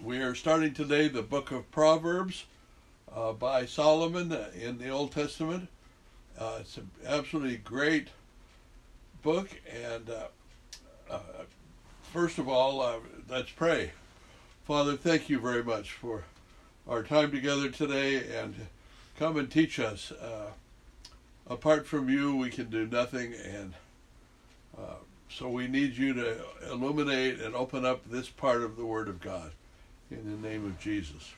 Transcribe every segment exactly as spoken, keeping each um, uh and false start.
we are starting today the book of Proverbs uh, by Solomon uh, in the Old Testament. Uh, it's an absolutely great book, and uh, uh, first of all, uh, let's pray. Father, thank you very much for our time together today, and come and teach us. Uh, apart from you, we can do nothing, and uh, so we need you to illuminate and open up this part of the Word of God in the name of Jesus.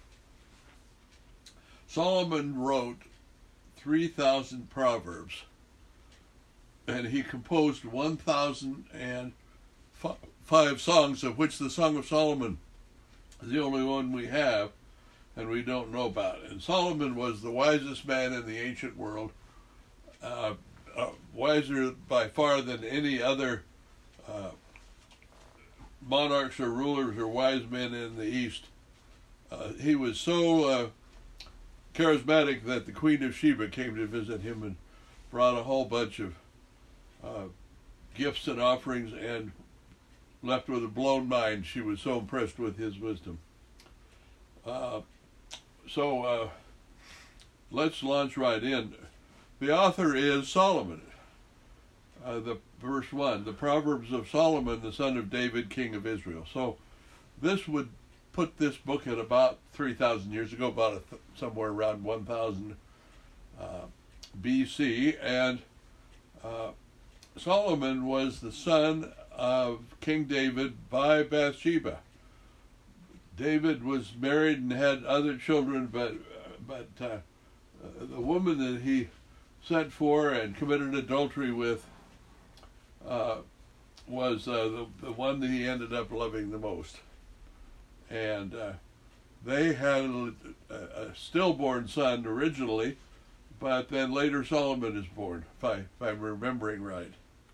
Solomon wrote three thousand Proverbs, and he composed one thousand five songs, of which the Song of Solomon is the only one we have and we don't know about. And Solomon was the wisest man in the ancient world, uh, uh, wiser by far than any other uh, monarchs or rulers or wise men in the East. Uh, he was so uh, charismatic that the Queen of Sheba came to visit him and brought a whole bunch of uh, gifts and offerings, and left with a blown mind. She was so impressed with his wisdom. Uh, so uh, let's launch right in. The author is Solomon. Uh, the verse one, the Proverbs of Solomon, the son of David, king of Israel. So this would put this book at about three thousand years ago, about a th- somewhere around one thousand uh, B C, and uh, Solomon was the son of King David by Bathsheba. David was married and had other children, but but uh, the woman that he sent for and committed adultery with uh, was uh, the, the one that he ended up loving the most. And uh, they had a, a stillborn son originally, but then later Solomon is born, if, I, if I'm remembering right.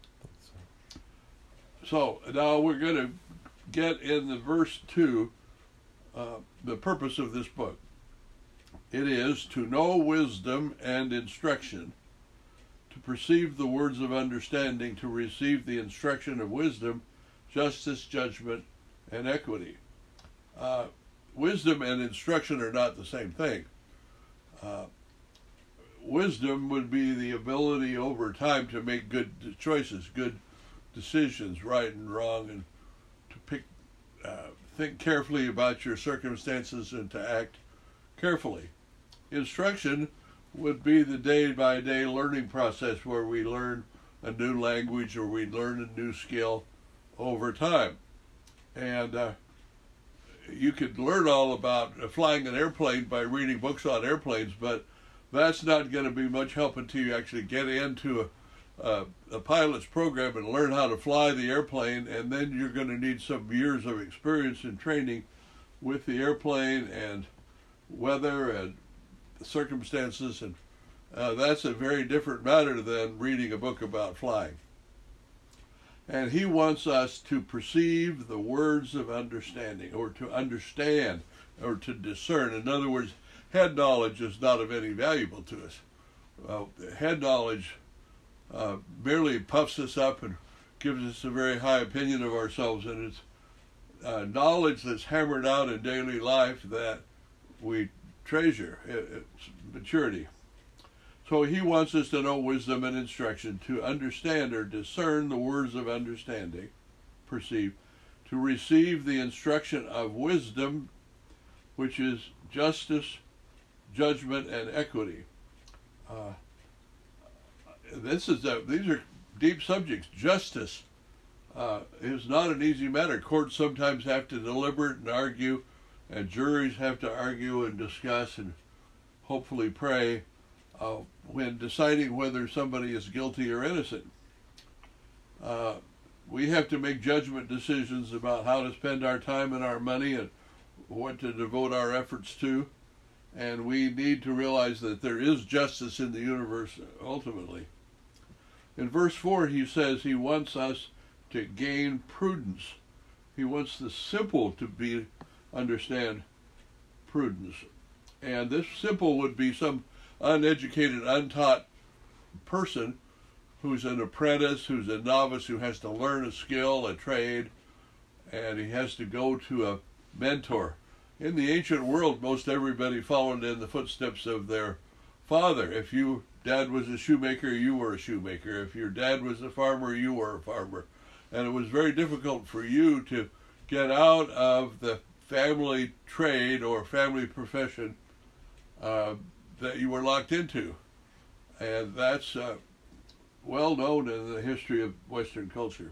So now we're going to get in the verse two, uh, the purpose of this book. It is to know wisdom and instruction, to perceive the words of understanding, to receive the instruction of wisdom, justice, judgment, and equity. Uh, wisdom and instruction are not the same thing. Uh, wisdom would be the ability over time to make good choices, good decisions, right and wrong, and to pick, uh, think carefully about your circumstances and to act carefully. Instruction would be the day-by-day learning process where we learn a new language or we learn a new skill over time. And uh, you could learn all about flying an airplane by reading books on airplanes, but that's not going to be much help until you actually get into a Uh, a pilot's program and learn how to fly the airplane, and then you're going to need some years of experience and training with the airplane and weather and circumstances, and uh, that's a very different matter than reading a book about flying. And he wants us to perceive the words of understanding, or to understand, or to discern. In other words, head knowledge is not of any valuable to us. Uh, head knowledge Uh, merely puffs us up and gives us a very high opinion of ourselves, and it's uh, knowledge that's hammered out in daily life that we treasure. It, it's maturity. So he wants us to know wisdom and instruction, to understand or discern the words of understanding, perceive, to receive the instruction of wisdom, which is justice, judgment, and equity. Uh, This is a, these are deep subjects. Justice uh, is not an easy matter. Courts sometimes have to deliberate and argue, and juries have to argue and discuss and hopefully pray uh, when deciding whether somebody is guilty or innocent. Uh, we have to make judgment decisions about how to spend our time and our money and what to devote our efforts to, and we need to realize that there is justice in the universe ultimately. In verse four, he says he wants us to gain prudence. He wants the simple to be understand prudence. And this simple would be some uneducated, untaught person who's an apprentice, who's a novice, who has to learn a skill, a trade, and he has to go to a mentor, In the ancient world, most everybody followed in the footsteps of their father. If your dad was a shoemaker, you were a shoemaker. If your dad was a farmer, you were a farmer. And it was very difficult for you to get out of the family trade or family profession uh, that you were locked into. And that's uh, well known in the history of Western culture.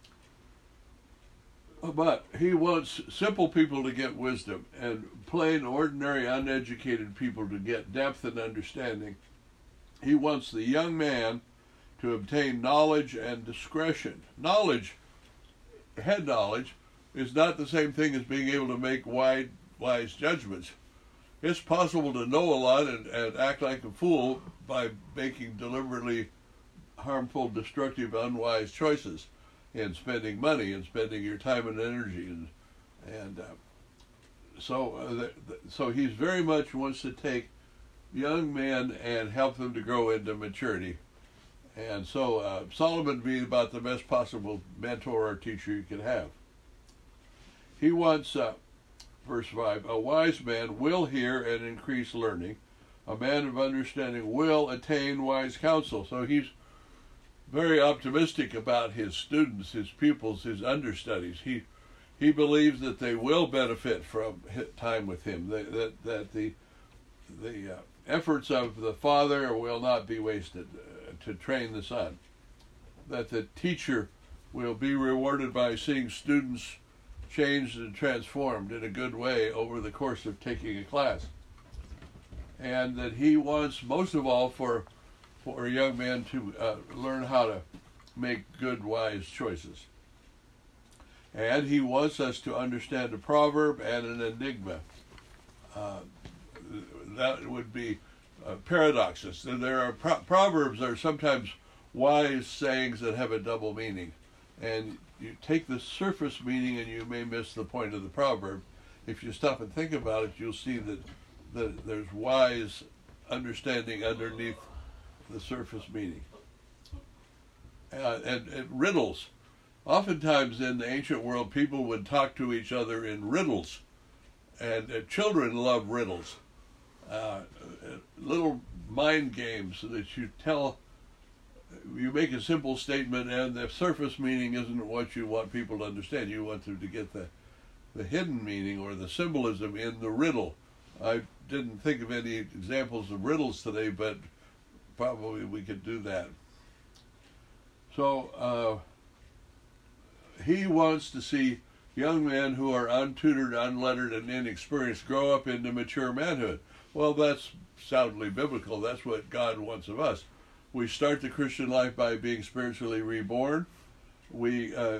But he wants simple people to get wisdom and plain, ordinary, uneducated people to get depth and understanding. He wants the young man to obtain knowledge and discretion. Knowledge, head knowledge, is not the same thing as being able to make wide, wise judgments. It's possible to know a lot and, and act like a fool by making deliberately harmful, destructive, unwise choices in spending money and spending your time and energy. And, and uh, so, uh, the, the, so he's very much wants to take young men and help them to grow into maturity. And so uh, Solomon being about the best possible mentor or teacher you could have. He wants, uh, verse five, a wise man will hear and increase learning. A man of understanding will attain wise counsel. So he's very optimistic about his students, his pupils, his understudies. He he believes that they will benefit from time with him, that, that, that the, the uh, efforts of the father will not be wasted uh, to train the son, that the teacher will be rewarded by seeing students changed and transformed in a good way over the course of taking a class, and that he wants most of all for for a young man to uh, learn how to make good, wise choices. And he wants us to understand a proverb and an enigma. Uh, that would be uh, paradoxes. And there are pro- proverbs are sometimes wise sayings that have a double meaning. And you take the surface meaning and you may miss the point of the proverb. If you stop and think about it, you'll see that, that there's wise understanding underneath the surface meaning. Uh, and, and riddles. Oftentimes in the ancient world, people would talk to each other in riddles. And uh, children love riddles. Uh, little mind games that you tell, you make a simple statement and the surface meaning isn't what you want people to understand. You want them to get the, the hidden meaning or the symbolism in the riddle. I didn't think of any examples of riddles today, but probably we could do that. So uh, he wants to see young men who are untutored, unlettered, and inexperienced grow up into mature manhood. Well, that's soundly biblical. That's what God wants of us. We start the Christian life by being spiritually reborn. We uh,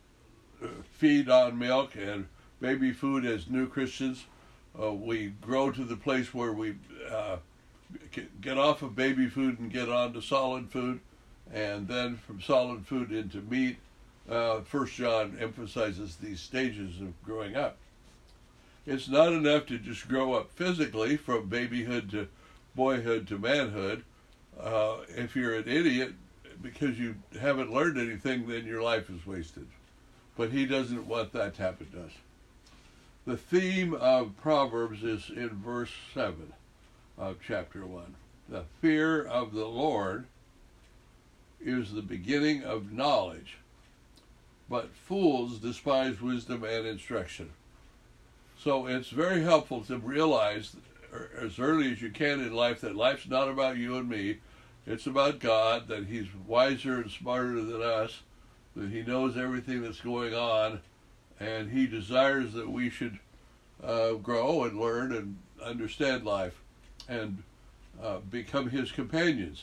feed on milk and baby food as new Christians. Uh, we grow to the place where we uh, get off of baby food and get on to solid food, and then from solid food into meat. Uh, First John emphasizes these stages of growing up. It's not enough to just grow up physically from babyhood to boyhood to manhood. Uh, if you're an idiot because you haven't learned anything, then your life is wasted. But he doesn't want that to happen to us. The theme of Proverbs is in verse seven of chapter one. The fear of the Lord is the beginning of knowledge, but fools despise wisdom and instruction. So it's very helpful to realize as early as you can in life that life's not about you and me. It's about God, that he's wiser and smarter than us, that he knows everything that's going on, and he desires that we should uh, grow and learn and understand life and uh, become his companions.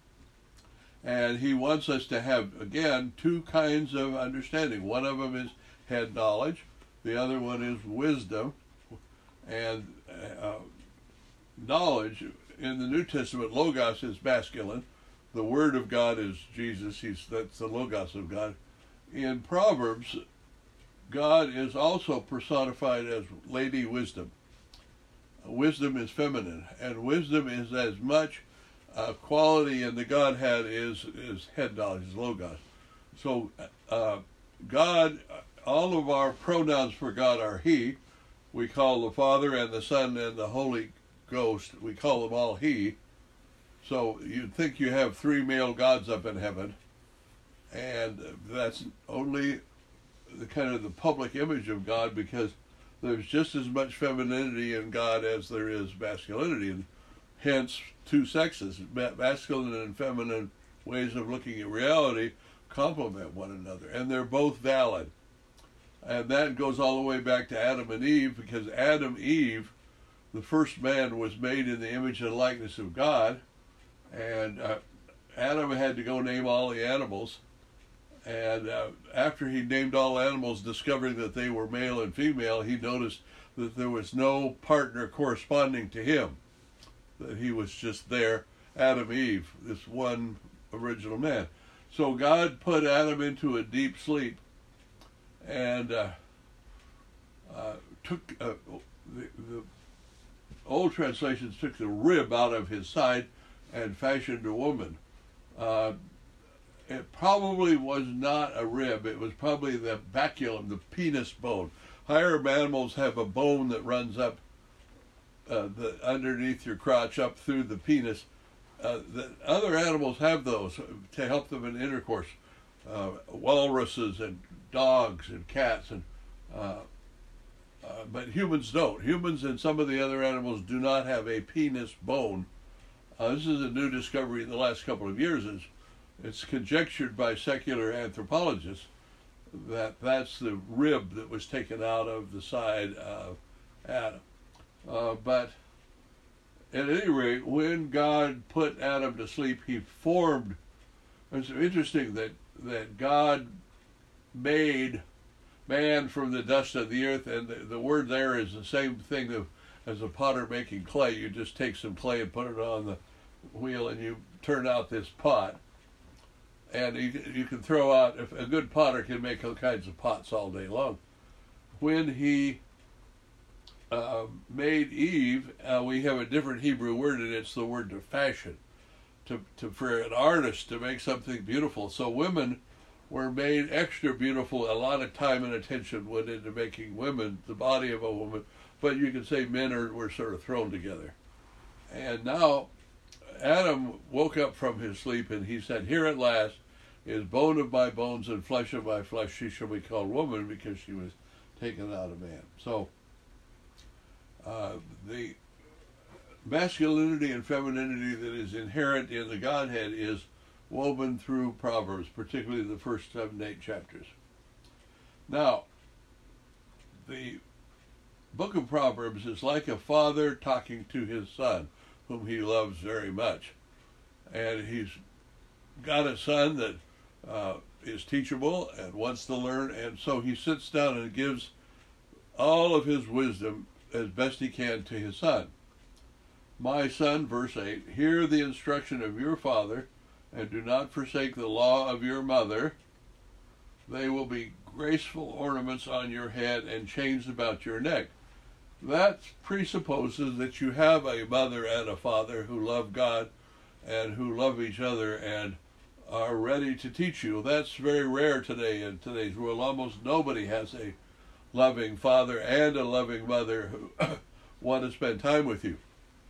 And he wants us to have, again, two kinds of understanding. One of them is head knowledge. The other one is wisdom. And uh, knowledge, in the New Testament, logos is masculine. The Word of God is Jesus. He's, that's the logos of God. In Proverbs, God is also personified as Lady Wisdom. Wisdom is feminine, and wisdom is as much uh, quality in the Godhead is is head knowledge, is logos. So uh, God, all of our pronouns for God are He, we call the Father and the Son and the Holy Ghost, we call them all He. So you'd think you have three male gods up in heaven, and that's only the kind of the public image of God, because there's just as much femininity in God as there is masculinity, and hence two sexes, masculine and feminine ways of looking at reality complement one another, and they're both valid. And that goes all the way back to Adam and Eve, because Adam, Eve, the first man, was made in the image and likeness of God, and uh, Adam had to go name all the animals. And uh, after he named all animals, discovering that they were male and female, he noticed that there was no partner corresponding to him, that he was just there, Adam, Eve, this one original man. So God put Adam into a deep sleep, and uh, uh, took, uh, the, the old translations took the rib out of his side and fashioned a woman. Uh, It probably was not a rib. It was probably the baculum, the penis bone. Higher mammals have a bone that runs up uh, the, underneath your crotch, up through the penis. Uh, the other animals have those to help them in intercourse. Uh, walruses and dogs and cats, and uh, uh, but humans don't. Humans and some of the other animals do not have a penis bone. Uh, this is a new discovery in the last couple of years. Is It's conjectured by secular anthropologists that that's the rib that was taken out of the side of Adam. Uh, but at any rate, when God put Adam to sleep, he formed. It's interesting that, that God made man from the dust of the earth, and the, the word there is the same thing of, as a potter making clay. You just take some clay and put it on the wheel, and you turn out this pot. And you, you can throw out, if a good potter can make all kinds of pots all day long. When he uh, made Eve, uh, we have a different Hebrew word, and it's the word to fashion, to, to for an artist to make something beautiful. So women were made extra beautiful. A lot of time and attention went into making women, the body of a woman, but you could say men are, were sort of thrown together. And now Adam woke up from his sleep, and he said, "Here at last is bone of my bones and flesh of my flesh. She shall be called woman, because she was taken out of man." So uh, the masculinity and femininity that is inherent in the Godhead is woven through Proverbs, particularly the first seven, eight chapters. Now, the book of Proverbs is like a father talking to his son, whom he loves very much. And he's got a son that uh, is teachable and wants to learn, and so he sits down and gives all of his wisdom as best he can to his son. "My son," verse eight, "hear the instruction of your father, and do not forsake the law of your mother. They will be graceful ornaments on your head and chains about your neck." That presupposes that you have a mother and a father who love God and who love each other and are ready to teach you. That's very rare today in today's world. Almost nobody has a loving father and a loving mother who want to spend time with you.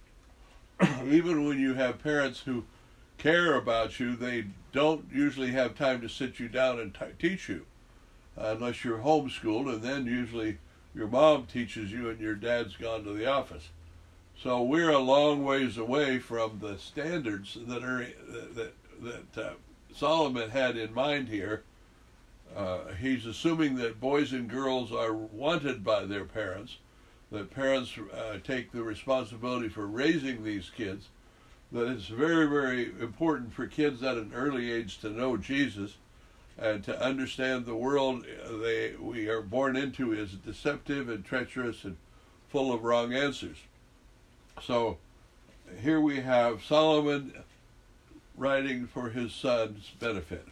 Even when you have parents who care about you, they don't usually have time to sit you down and t- teach you, uh, unless you're homeschooled, and then usually your mom teaches you and your dad's gone to the office. So we're a long ways away from the standards that are that that uh, Solomon had in mind here. Uh, he's assuming that boys and girls are wanted by their parents, that parents uh, take the responsibility for raising these kids, that it's very, very important for kids at an early age to know Jesus and to understand the world they we are born into is deceptive and treacherous and full of wrong answers. So here we have Solomon writing for his son's benefit.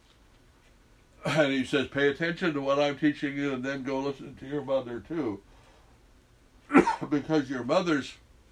And he says, pay attention to what I'm teaching you, and then go listen to your mother too. Because your mother's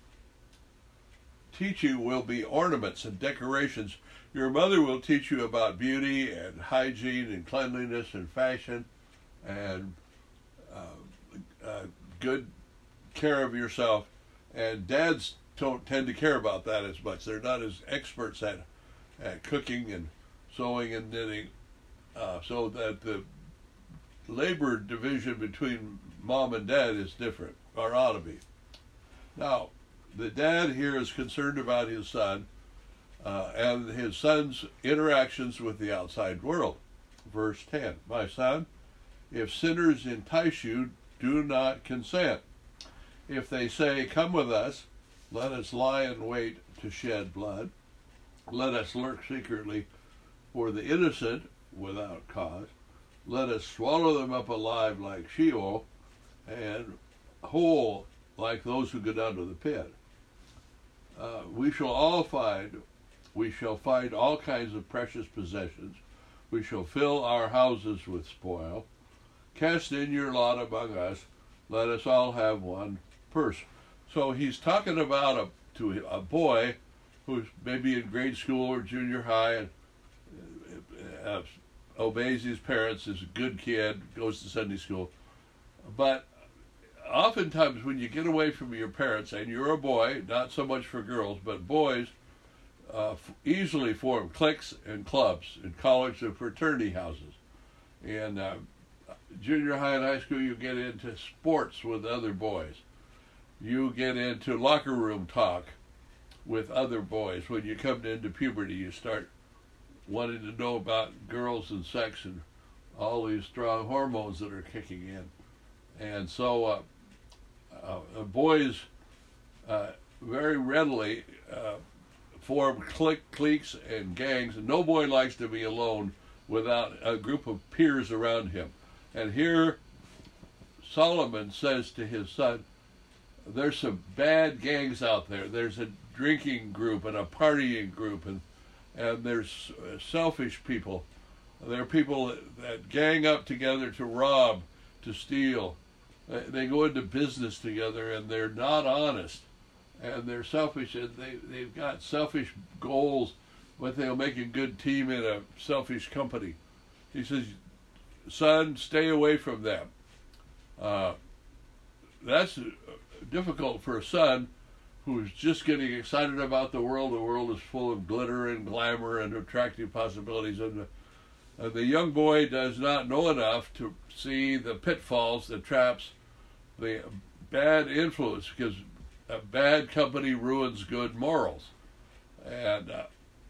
teaching will be ornaments and decorations. Your mother will teach you about beauty and hygiene and cleanliness and fashion and uh, uh, good care of yourself. And dads don't tend to care about that as much. They're not as experts at, at cooking and sewing and knitting. Uh, so that the labor division between mom and dad is different, or ought to be. Now, the dad here is concerned about his son uh, and his son's interactions with the outside world. Verse ten, my son, if sinners entice you, do not consent. If they say, come with us, let us lie in wait to shed blood. Let us lurk secretly for the innocent without cause. Let us swallow them up alive like Sheol, and whole like those who go down to the pit. Uh, we shall all find, we shall find all kinds of precious possessions. We shall fill our houses with spoil. Cast in your lot among us. Let us all have one purse. So he's talking about a to a boy who's maybe in grade school or junior high and uh, obeys his parents, is a good kid, goes to Sunday school. But oftentimes when you get away from your parents, and you're a boy, not so much for girls, but boys uh, easily form cliques and clubs in college and fraternity houses. In uh, junior high and high school, you get into sports with other boys. You get into locker room talk with other boys. When you come into puberty, you start wanting to know about girls and sex and all these strong hormones that are kicking in. And so uh, uh, boys uh, very readily uh, form clique, cliques and gangs, and no boy likes to be alone without a group of peers around him. And here Solomon says to his son, there's some bad gangs out there. There's a drinking group and a partying group, and and there's selfish people. There are people that, that gang up together to rob, to steal. They go into business together, and they're not honest, and they're selfish, and they, they've got selfish goals, but they'll make a good team in a selfish company. He says, son, stay away from them. Uh, that's difficult for a son who's just getting excited about the world. The world is full of glitter and glamour and attractive possibilities, and the, uh, the young boy does not know enough to see the pitfalls, the traps, the bad influence, because a bad company ruins good morals. And uh,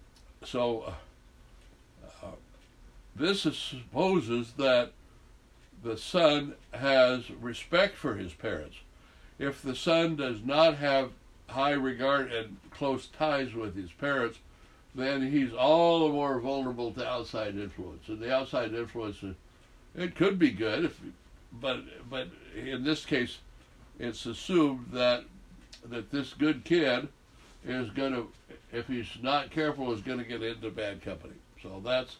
so uh, uh, this supposes that the son has respect for his parents. If the son does not have high regard and close ties with his parents, then he's all the more vulnerable to outside influence. And the outside influence, it could be good, if, but but in this case, it's assumed that that this good kid is going to, if he's not careful, is going to get into bad company. So that's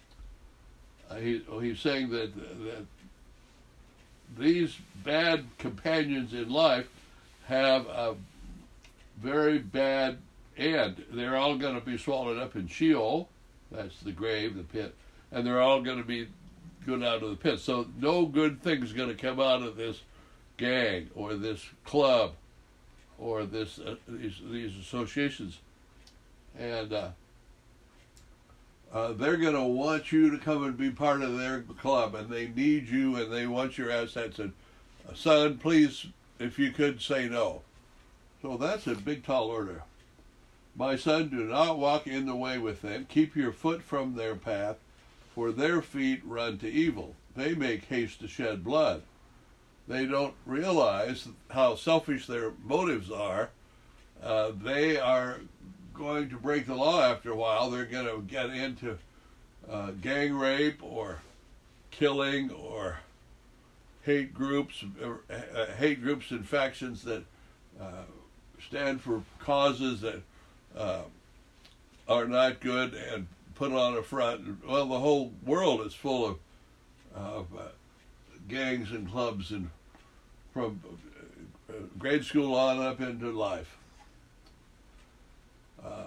uh, he, he's saying that that these bad companions in life have a very bad end. They're all going to be swallowed up in Sheol, that's the grave, the pit, and they're all going to be going out of the pit. So no good thing is going to come out of this gang or this club or this uh, these, these associations. And uh, uh, they're going to want you to come and be part of their club, and they need you, and they want your assets. And uh, son, please, if you could, say no. So that's a big, tall order. My son, do not walk in the way with them. Keep your foot from their path, for their feet run to evil. They make haste to shed blood. They don't realize how selfish their motives are. Uh, they are going to break the law after a while. They're going to get into uh, gang rape or killing or hate groups, uh, hate groups and factions that uh, stand for causes that uh, are not good and put on a front. Well, the whole world is full of, of uh, gangs and clubs, and from uh, grade school on up into life. Uh,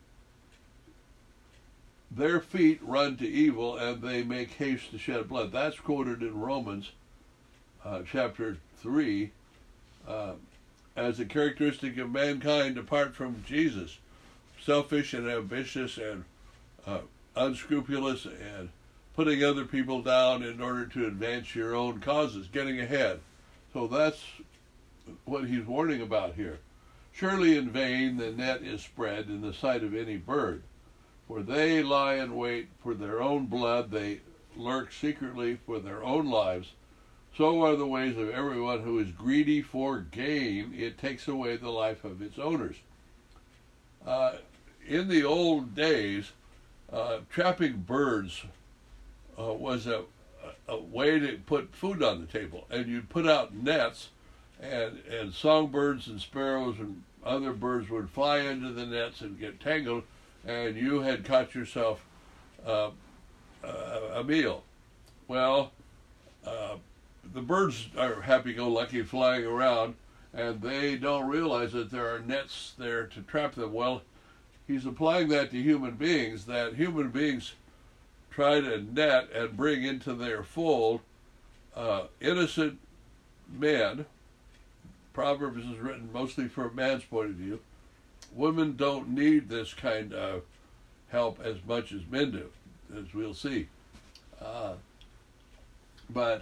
their feet run to evil, and they make haste to shed blood. That's quoted in Romans uh, chapter three. Uh, as a characteristic of mankind apart from Jesus. Selfish and ambitious and uh, unscrupulous and putting other people down in order to advance your own causes, getting ahead. So that's what he's warning about here. Surely in vain the net is spread in the sight of any bird, for they lie in wait for their own blood, they lurk secretly for their own lives. So are the ways of everyone who is greedy for gain. It takes away the life of its owners. Uh, in the old days, uh, trapping birds uh, was a, a way to put food on the table. And you'd put out nets, and, and songbirds and sparrows and other birds would fly into the nets and get tangled, and you had caught yourself uh, a, a meal. Well, uh, the birds are happy-go-lucky flying around, and they don't realize that there are nets there to trap them. Well, he's applying that to human beings, that human beings try to net and bring into their fold uh, innocent men. Proverbs is written mostly from a man's point of view. Women don't need this kind of help as much as men do, as we'll see. Uh, but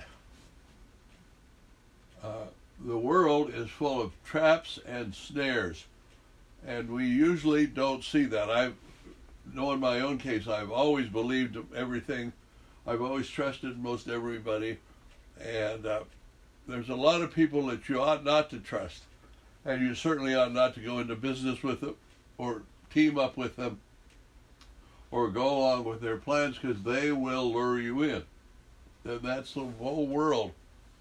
uh, the world is full of traps and snares, and we usually don't see that. I know in my own case, I've always believed everything. I've always trusted most everybody, and uh, there's a lot of people that you ought not to trust, and you certainly ought not to go into business with them or team up with them or go along with their plans, because they will lure you in. And that's the whole world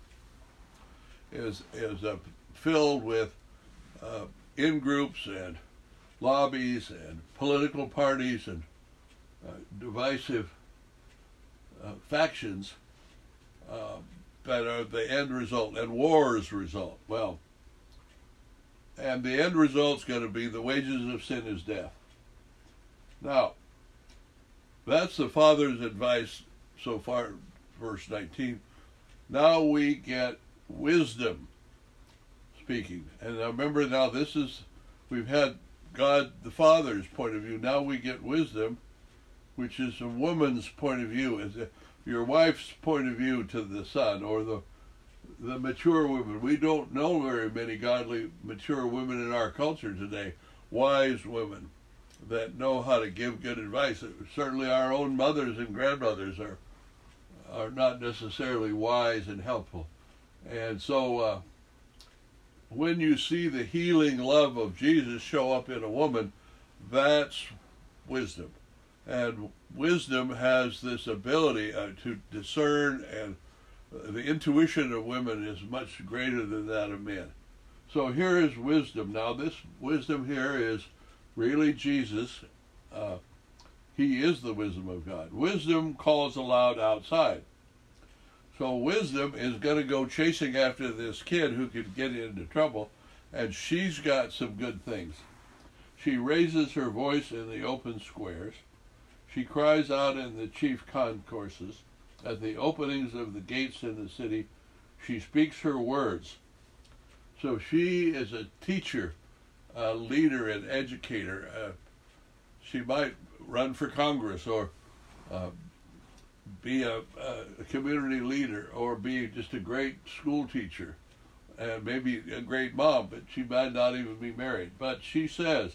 is is uh, filled with uh, in-groups and lobbies and political parties and uh, divisive uh, factions uh, that are the end result, and wars result. Well, and the end result's going to be the wages of sin is death. Now, that's the Father's advice so far, verse nineteen. Now we get wisdom speaking. And now remember, now this is, we've had God the Father's point of view. Now we get wisdom, which is a woman's point of view, is your wife's point of view to the son, or the the mature women. We don't know very many godly, mature women in our culture today, wise women that know how to give good advice. Certainly our own mothers and grandmothers are are not necessarily wise and helpful. And so uh, when you see the healing love of Jesus show up in a woman, that's wisdom. And wisdom has this ability uh, to discern, and the intuition of women is much greater than that of men. So here is wisdom. Now this wisdom here is really Jesus. Uh, he is the wisdom of God. Wisdom calls aloud outside. So wisdom is going to go chasing after this kid who could get into trouble, and she's got some good things. She raises her voice in the open squares. She cries out in the chief concourses. At the openings of the gates in the city, she speaks her words. So she is a teacher, a leader, an educator. Uh, she might run for Congress, or uh, be a, a community leader, or be just a great school teacher, and maybe a great mom, but she might not even be married. But she says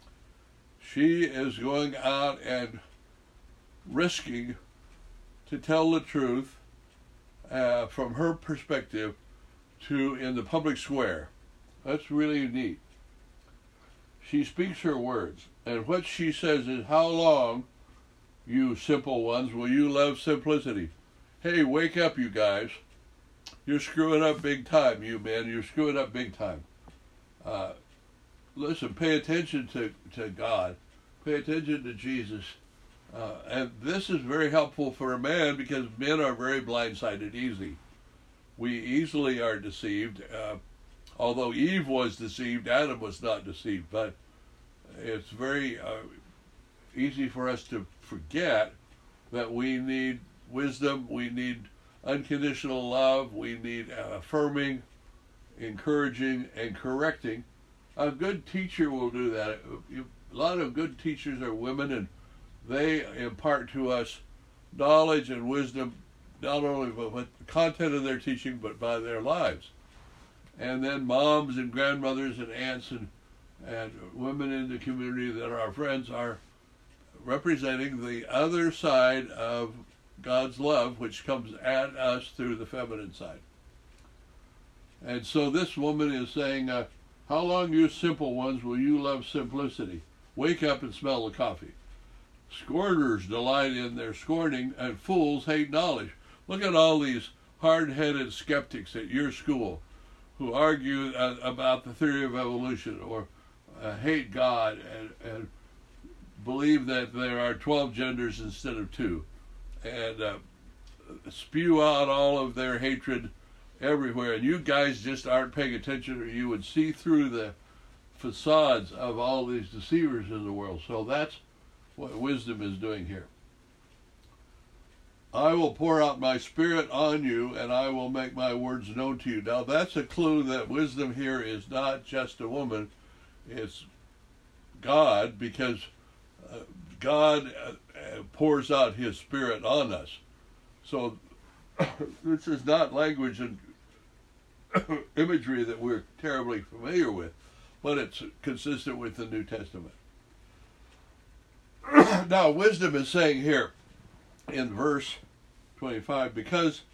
she is going out and risking to tell the truth uh, from her perspective to in the public square. That's really neat. She speaks her words, and what she says is, how long, you simple ones, will you love simplicity? Hey, wake up, you guys. You're screwing up big time, you men. You're screwing up big time. Uh, listen, pay attention to, to God. Pay attention to Jesus. Uh, and this is very helpful for a man, because men are very blindsided easy. We easily are deceived. Uh, although Eve was deceived, Adam was not deceived. But it's very uh, easy for us to forget that we need wisdom, we need unconditional love, we need uh, affirming, encouraging, and correcting. A good teacher will do that. A lot of good teachers are women, and they impart to us knowledge and wisdom, not only by the content of their teaching, but by their lives. And then moms and grandmothers and aunts and, and women in the community that are our friends are representing the other side of God's love, which comes at us through the feminine side. And so this woman is saying, uh, how long, you simple ones, will you love simplicity? Wake up and smell the coffee. Scorners delight in their scorning, and fools hate knowledge. Look at all these hard-headed skeptics at your school who argue uh, about the theory of evolution, or uh, hate God and, and believe that there are twelve genders instead of two, and uh, spew out all of their hatred everywhere. And you guys just aren't paying attention, or you would see through the facades of all these deceivers in the world. So that's what wisdom is doing here. I will pour out my spirit on you, and I will make my words known to you. Now that's a clue that wisdom here is not just a woman, it's God, because uh, God uh, pours out his spirit on us. So this is not language and imagery that we're terribly familiar with, but it's consistent with the New Testament. Now, wisdom is saying here in verse twenty-five, because,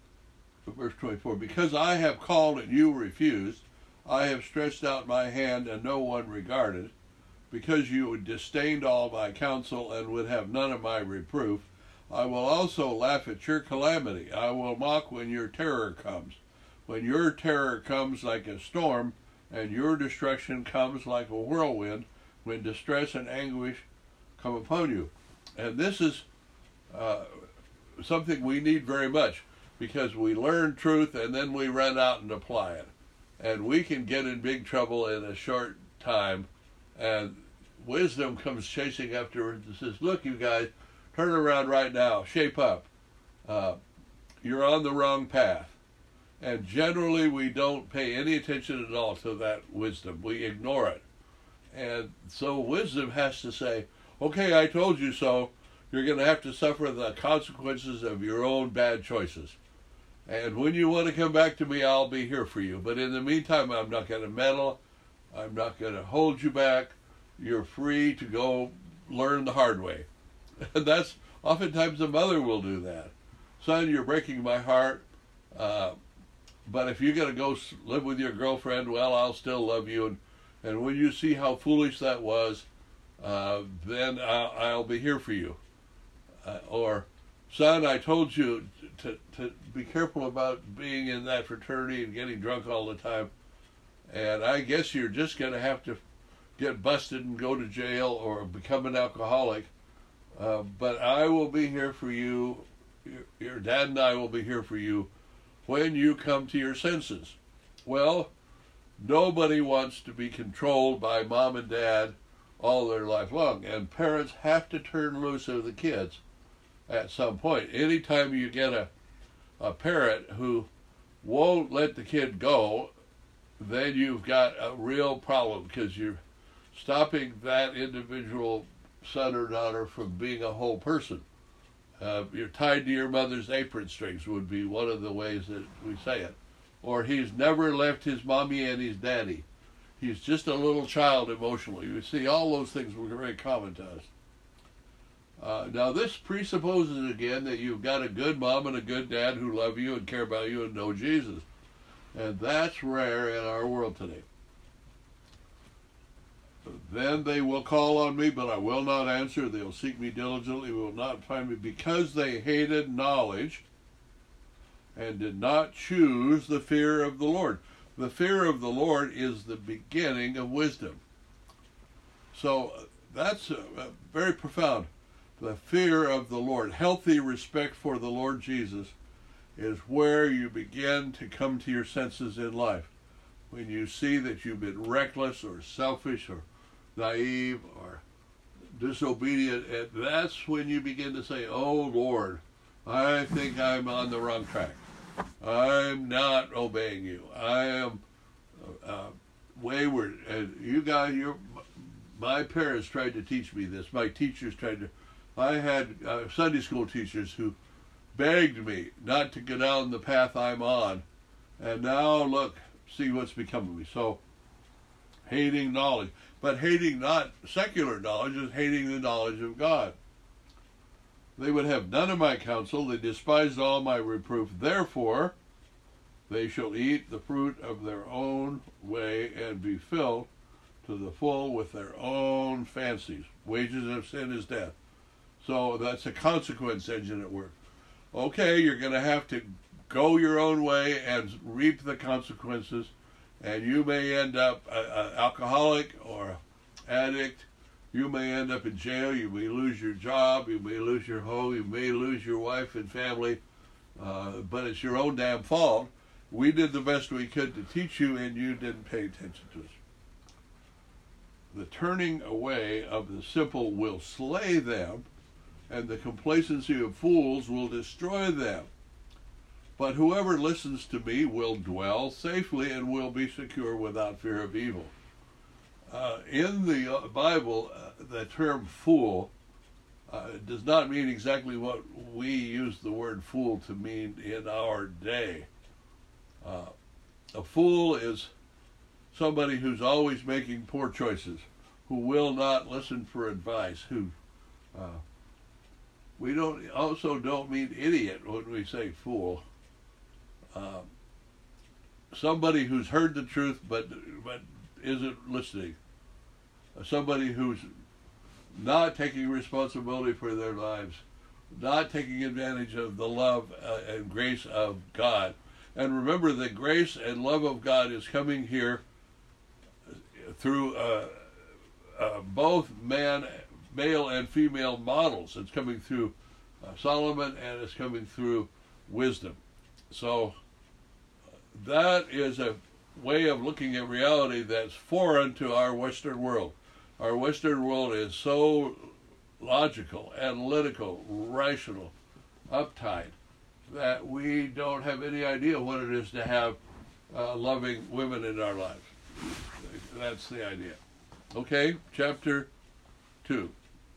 verse twenty-four, because I have called and you refused, I have stretched out my hand and no one regarded, because you disdained all my counsel and would have none of my reproof, I will also laugh at your calamity. I will mock when your terror comes. When your terror comes like a storm, and your destruction comes like a whirlwind, when distress and anguish come upon you. And this is uh, something we need very much, because we learn truth and then we run out and apply it. And we can get in big trouble in a short time, and wisdom comes chasing afterwards and says, look, you guys, turn around right now, shape up. Uh, you're on the wrong path. And generally we don't pay any attention at all to that wisdom. We ignore it. And so wisdom has to say, okay, I told you so. You're going to have to suffer the consequences of your own bad choices. And when you want to come back to me, I'll be here for you. But in the meantime, I'm not going to meddle. I'm not going to hold you back. You're free to go learn the hard way. And that's oftentimes a mother will do that. Son, you're breaking my heart. Uh, but if you're going to go live with your girlfriend, well, I'll still love you. And, and when you see how foolish that was, uh, then I'll, I'll be here for you. Uh, or, son, I told you to, to be careful about being in that fraternity and getting drunk all the time. And I guess you're just going to have to get busted and go to jail or become an alcoholic. Uh, but I will be here for you. Your, your dad and I will be here for you when you come to your senses. Well, nobody wants to be controlled by mom and dad all their life long. And parents have to turn loose of the kids at some point. Anytime you get a, a parent who won't let the kid go, then you've got a real problem, because you're stopping that individual son or daughter from being a whole person. Uh, you're tied to your mother's apron strings would be one of the ways that we say it. Or he's never left his mommy and his daddy. He's just a little child emotionally. You see, all those things were very common to us. Uh, now this presupposes again that you've got a good mom and a good dad who love you and care about you and know Jesus. And that's rare in our world today. Then they will call on me, but I will not answer. They'll seek me diligently, will not find me, because they hated knowledge and did not choose the fear of the Lord. The fear of the Lord is the beginning of wisdom. So that's uh, very profound. The fear of the Lord, healthy respect for the Lord Jesus, is where you begin to come to your senses in life. When you see that you've been reckless or selfish or naive or disobedient, and that's when you begin to say, oh Lord, I think I'm on the wrong track. I'm not obeying you. I am uh, wayward. And you guys, your my parents tried to teach me this. My teachers tried to. I had uh, Sunday school teachers who begged me not to go down the path I'm on. And now look, see what's become of me. So, hating knowledge. But hating not secular knowledge, is hating the knowledge of God. They would have none of my counsel. They despised all my reproof. Therefore, they shall eat the fruit of their own way and be filled to the full with their own fancies. Wages of sin is death. So that's a consequence engine at work. Okay, you're going to have to go your own way and reap the consequences, and you may end up an alcoholic or addict. You may end up in jail. You may lose your job. You may lose your home. You may lose your wife and family. Uh, but it's your own damn fault. We did the best we could to teach you, and you didn't pay attention to us. The turning away of the simple will slay them, and the complacency of fools will destroy them. But whoever listens to me will dwell safely and will be secure without fear of evil. Uh, in the Bible, uh, the term fool uh, does not mean exactly what we use the word fool to mean in our day. Uh, a fool is somebody who's always making poor choices, who will not listen for advice, who uh, we don't also don't mean idiot when we say fool. Uh, somebody who's heard the truth but but isn't listening. Uh, somebody who's not taking responsibility for their lives, not taking advantage of the love uh, and grace of God. And remember, the grace and love of God is coming here through uh, uh, both man, male and female models. It's coming through uh, Solomon, and it's coming through wisdom. So that is a way of looking at reality that's foreign to our Western world. Our Western world is so logical, analytical, rational, uptight, that we don't have any idea what it is to have uh, loving women in our lives. That's the idea. Okay, chapter two.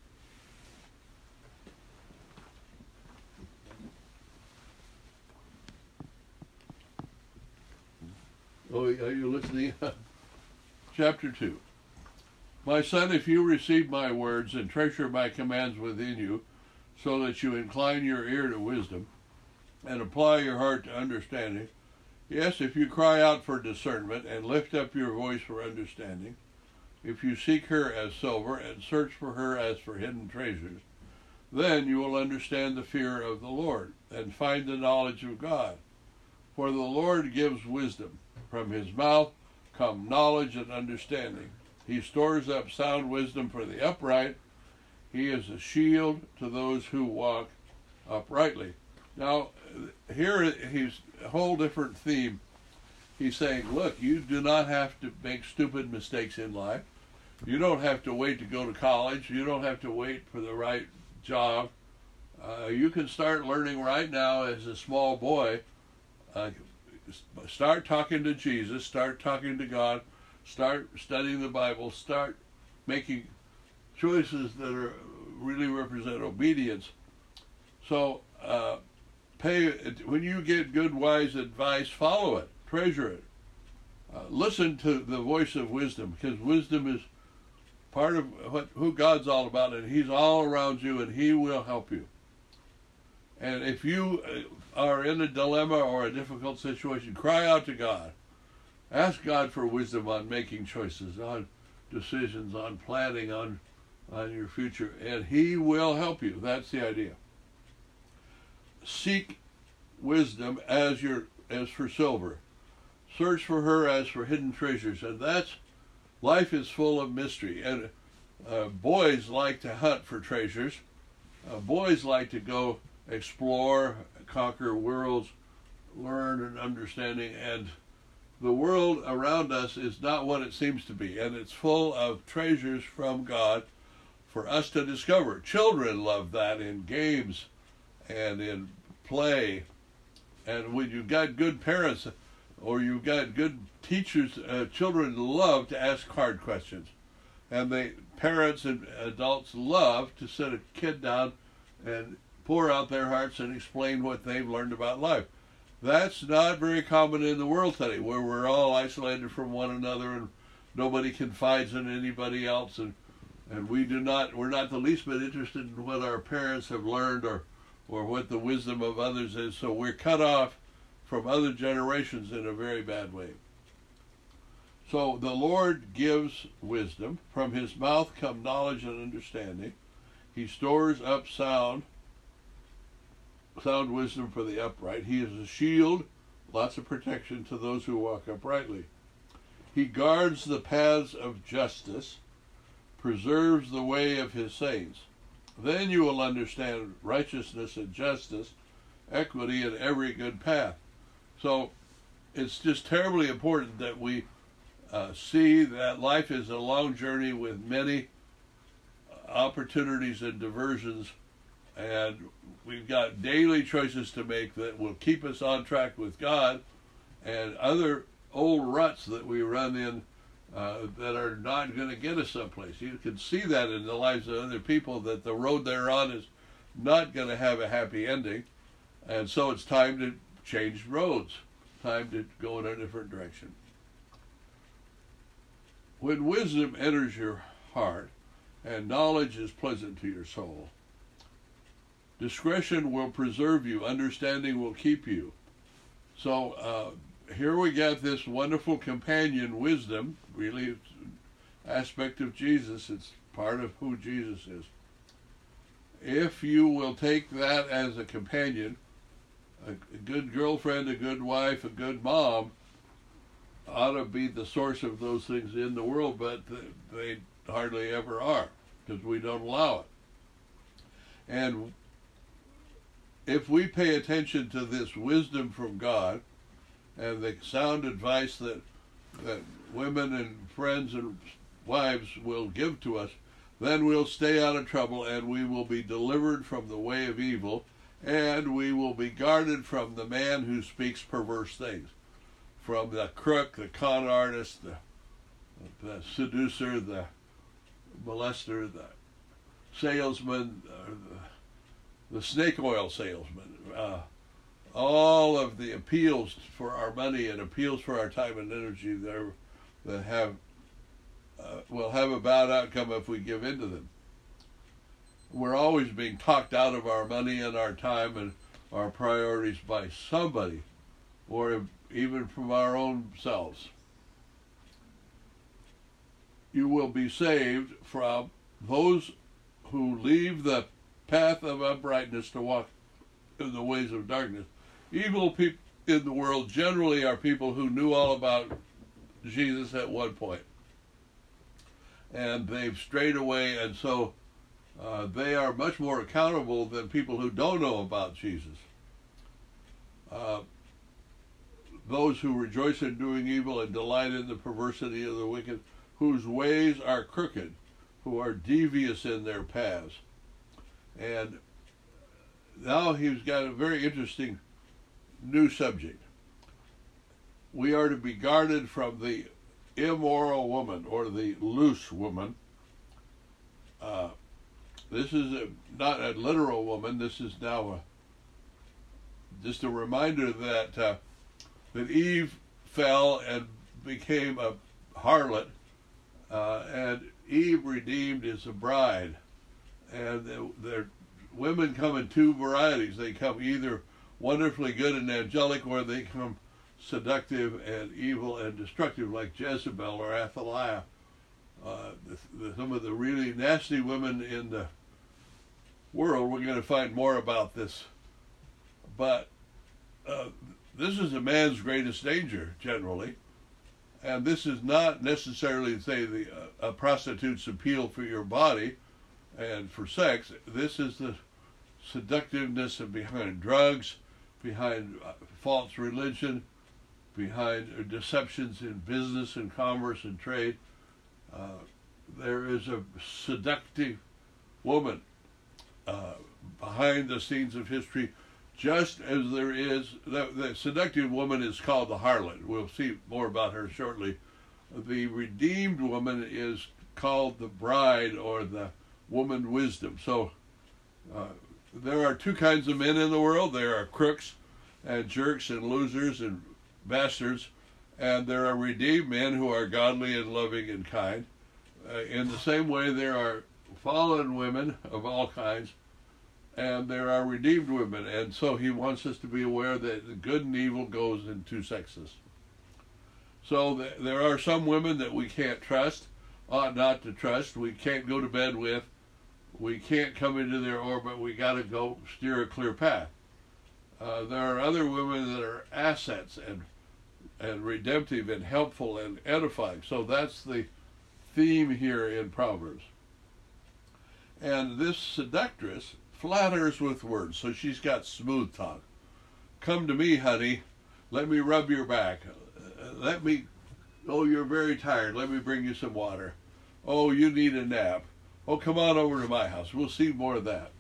Oh, are you listening? Chapter two. My son, if you receive my words and treasure my commands within you, so that you incline your ear to wisdom and apply your heart to understanding, yes, if you cry out for discernment and lift up your voice for understanding, if you seek her as silver and search for her as for hidden treasures, then you will understand the fear of the Lord and find the knowledge of God. For the Lord gives wisdom. From his mouth come knowledge and understanding. He stores up sound wisdom for the upright. He is a shield to those who walk uprightly. Now, here he's a whole different theme. He's saying, look, you do not have to make stupid mistakes in life. You don't have to wait to go to college. You don't have to wait for the right job. Uh, you can start learning right now as a small boy. Uh, start talking to Jesus. Start talking to God. Start studying the Bible. Start making choices that are really represent obedience. So, uh, pay when you get good, wise advice, follow it, treasure it. Uh, listen to the voice of wisdom, because wisdom is part of what who God's all about, and He's all around you, and He will help you. And if you are in a dilemma or a difficult situation, cry out to God. Ask God for wisdom on making choices, on decisions, on planning, on on your future, and He will help you. That's the idea. Seek wisdom as your as for silver. Search for her as for hidden treasures. And that's, life is full of mystery. And uh, boys like to hunt for treasures. Uh, boys like to go explore, conquer worlds, learn and understanding. And the world around us is not what it seems to be. And it's full of treasures from God for us to discover. Children love that in games and in play. And when you've got good parents, or you've got good teachers. Uh, children love to ask hard questions, and they parents and adults love to sit a kid down and pour out their hearts and explain what they've learned about life. That's not very common in the world today, where we're all isolated from one another and nobody confides in anybody else, and and we do not we're not the least bit interested in what our parents have learned or or what the wisdom of others is. So we're cut off from other generations in a very bad way. So the Lord gives wisdom. From his mouth come knowledge and understanding. He stores up sound, sound wisdom for the upright. He is a shield, lots of protection to those who walk uprightly. He guards the paths of justice, preserves the way of his saints. Then you will understand righteousness and justice, equity, and every good path. So it's just terribly important that we uh, see that life is a long journey with many opportunities and diversions, and we've got daily choices to make that will keep us on track with God, and other old ruts that we run in uh, that are not going to get us someplace. You can see that in the lives of other people, that the road they're on is not going to have a happy ending, and so it's time to change roads, time to go in a different direction. When wisdom enters your heart and knowledge is pleasant to your soul, discretion will preserve you, understanding will keep you. So uh, here we got this wonderful companion wisdom, really aspect of Jesus. It's part of who Jesus is. If you will take that as a companion, a, a good girlfriend, a good wife, a good mom ought to be the source of those things in the world, but they hardly ever are, because we don't allow it. And if we pay attention to this wisdom from God and the sound advice that that women and friends and wives will give to us, then we'll stay out of trouble, and we will be delivered from the way of evil, and we will be guarded from the man who speaks perverse things, from the crook, the con artist, the, the seducer, the molester, the salesman, uh, the, the snake oil salesman, uh, all of the appeals for our money and appeals for our time and energy that, are, that have uh, will have a bad outcome if we give in to them. We're always being talked out of our money and our time and our priorities by somebody, or even from our own selves. You will be saved from those who leave the path of uprightness to walk in the ways of darkness. Evil people in the world generally are people who knew all about Jesus at one point, and they've strayed away, and so uh, they are much more accountable than people who don't know about Jesus. Uh, those who rejoice in doing evil and delight in the perversity of the wicked, whose ways are crooked, who are devious in their paths. And now he's got a very interesting new subject. We are to be guarded from the immoral woman, or the loose woman. Uh, this is a, not a literal woman. This is now a, just a reminder that uh, that Eve fell and became a harlot, uh, and Eve redeemed as a bride. And the, the women come in two varieties. They come either wonderfully good and angelic, or they come seductive and evil and destructive, like Jezebel or Athaliah. Uh, the, the, some of the really nasty women in the world. We're going to find more about this. But uh, this is a man's greatest danger, generally. And this is not necessarily, say, the, uh, a prostitute's appeal for your body and for sex. This is the seductiveness of behind drugs, behind uh, false religion, behind uh, deceptions in business and commerce and trade. Uh, there is a seductive woman uh, behind the scenes of history, just as there is, the, the seductive woman is called the harlot. We'll see more about her shortly. The redeemed woman is called the bride, or the woman wisdom. So uh, there are two kinds of men in the world. There are crooks and jerks and losers and bastards, and there are redeemed men who are godly and loving and kind. Uh, in the same way, there are fallen women of all kinds, and there are redeemed women. And so he wants us to be aware that good and evil goes in two sexes. So th- there are some women that we can't trust, ought not to trust, we can't go to bed with, we can't come into their orbit, we got to go steer a clear path. Uh, there are other women that are assets and and redemptive and helpful and edifying. So that's the theme here in Proverbs. And this seductress flatters with words, so she's got smooth talk. Come to me, honey, let me rub your back. Let me, oh, you're very tired, let me bring you some water. Oh, you need a nap. Oh, come on over to my house. We'll see more of that.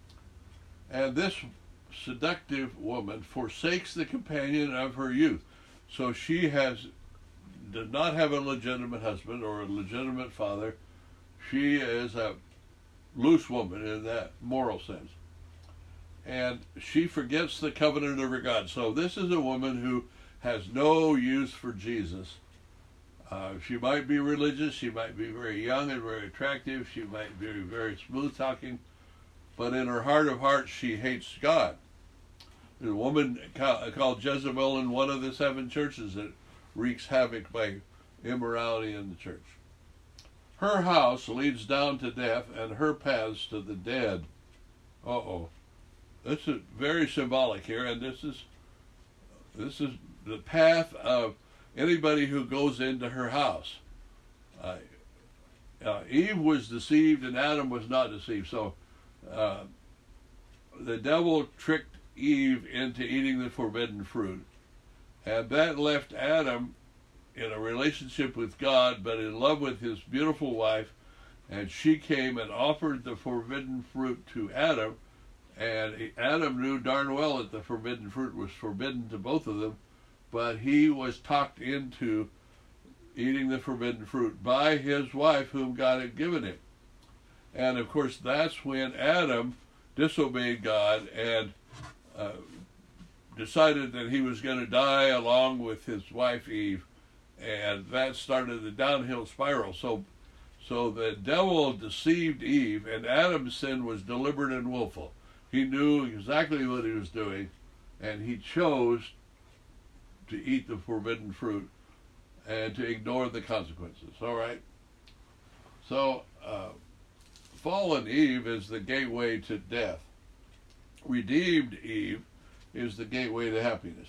And this seductive woman forsakes the companion of her youth. So she has does not have a legitimate husband or a legitimate father. She is a loose woman in that moral sense. And she forgets the covenant of her God. So this is a woman who has no use for Jesus. Uh, she might be religious, she might be very young and very attractive, she might be very smooth-talking, but in her heart of hearts she hates God. There's a woman called Jezebel in one of the seven churches that wreaks havoc by immorality in the church. Her house leads down to death, and her paths to the dead. Uh-oh. This is very symbolic here, and this is this is the path of anybody who goes into her house. Uh, uh, Eve was deceived, and Adam was not deceived. So uh, the devil tricked Eve into eating the forbidden fruit, and that left Adam in a relationship with God, but in love with his beautiful wife, and she came and offered the forbidden fruit to Adam, and Adam knew darn well that the forbidden fruit was forbidden to both of them, but he was talked into eating the forbidden fruit by his wife whom God had given him. And of course that's when Adam disobeyed God and uh, decided that he was going to die along with his wife Eve, and that started the downhill spiral. So so the devil deceived Eve, and Adam's sin was deliberate and willful. He knew exactly what he was doing, and he chose to eat the forbidden fruit and to ignore the consequences. All right? So uh, fallen Eve is the gateway to death. Redeemed Eve is the gateway to happiness.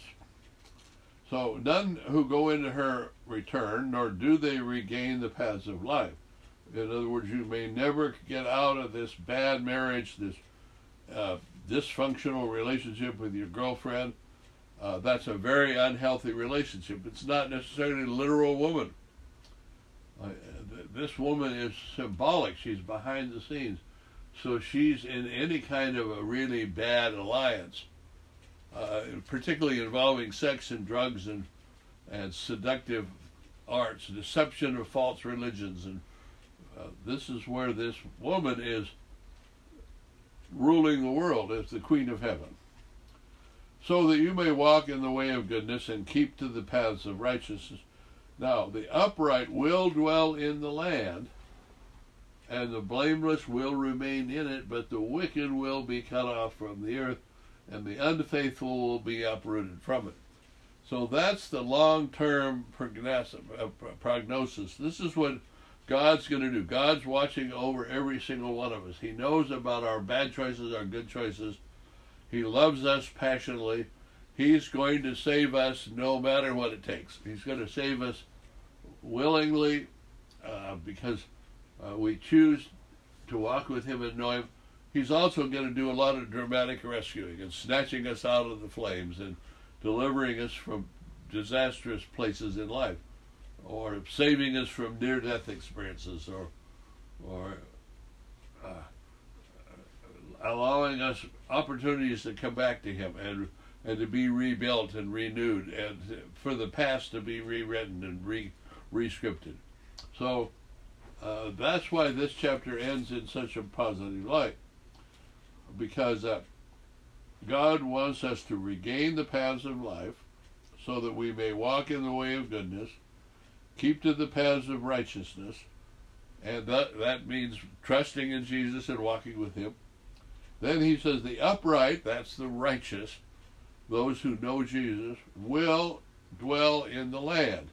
So none who go into her return, nor do they regain the paths of life. In other words, you may never get out of this bad marriage, this uh, dysfunctional relationship with your girlfriend. Uh, that's a very unhealthy relationship. It's not necessarily a literal woman. Uh, this woman is symbolic. She's behind the scenes. So she's in any kind of a really bad alliance, uh, particularly involving sex and drugs and, and seductive arts, deception of false religions. And uh, this is where this woman is ruling the world as the Queen of Heaven. So that you may walk in the way of goodness and keep to the paths of righteousness. Now, the upright will dwell in the land, and the blameless will remain in it, but the wicked will be cut off from the earth, and the unfaithful will be uprooted from it. So that's the long-term prognosis. This is what God's going to do. God's watching over every single one of us. He knows about our bad choices, our good choices. He loves us passionately. He's going to save us no matter what it takes. He's going to save us willingly uh, because uh, we choose to walk with him and know him. He's also going to do a lot of dramatic rescuing and snatching us out of the flames and delivering us from disastrous places in life, or saving us from near-death experiences, or or uh, allowing us opportunities to come back to Him and and to be rebuilt and renewed, and for the past to be rewritten and re rescripted. So uh, that's why this chapter ends in such a positive light, because uh, God wants us to regain the paths of life so that we may walk in the way of goodness, keep to the paths of righteousness, and that, that means trusting in Jesus and walking with Him. Then he says the upright, that's the righteous, those who know Jesus, will dwell in the land.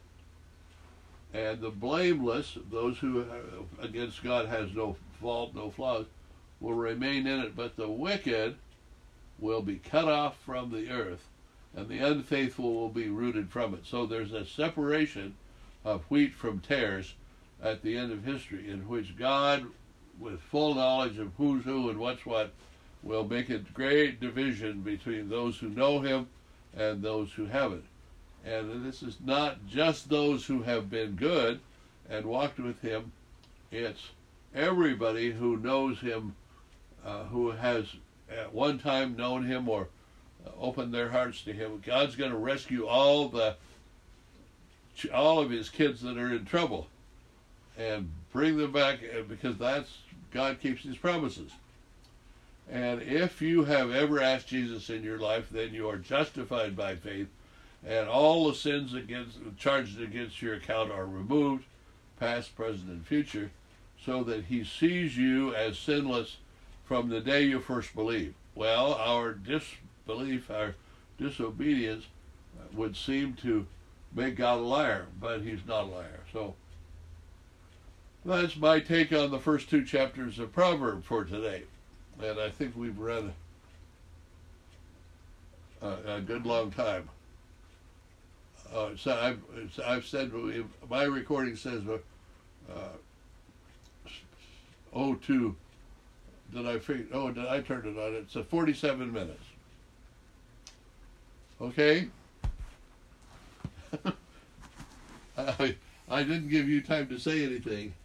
And the blameless, those who against God has no fault, no flaws, will remain in it. But the wicked will be cut off from the earth, and the unfaithful will be rooted from it. So there's a separation of wheat from tares at the end of history, in which God, with full knowledge of who's who and what's what, will make a great division between those who know Him and those who haven't. And this is not just those who have been good and walked with Him. It's everybody who knows Him, uh, who has at one time known Him or opened their hearts to Him. God's going to rescue all the all of His kids that are in trouble and bring them back, because that's God keeps His promises. And if you have ever asked Jesus in your life, then you are justified by faith, and all the sins against charged against your account are removed, past, present, and future, so that He sees you as sinless from the day you first believed. Well, our disbelief, our disobedience would seem to make God a liar, but He's not a liar. So that's my take on the first two chapters of Proverbs for today. And I think we've read a, a good long time. Uh, so I've, I've said, my recording says uh, oh two, did I figure, oh, did I turn it on? It's a forty-seven minutes. Okay? I, I didn't give you time to say anything.